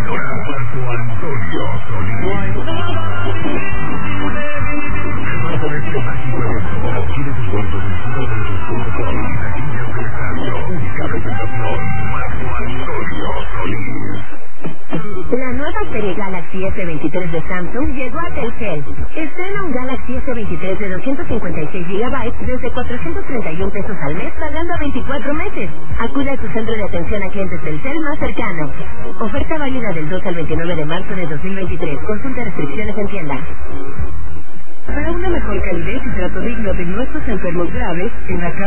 servidora, Marco Antonio Solís. Por este mágico evento, obtiene tus boletos en uno de los puntos y taquillas del estadio. Única presentación, Marco Antonio Solís. La nueva serie Galaxy S23 de Samsung llegó a Telcel. Estrena un Galaxy S23 de 256 GB desde 431 pesos al mes pagando a 24 meses. Acude a tu centro de atención a clientes Telcel más cercano. Oferta válida del 2 al 29 de marzo de 2023. Consulta restricciones en tienda. Para una mejor calidez y trato digno de nuestros enfermos graves, en la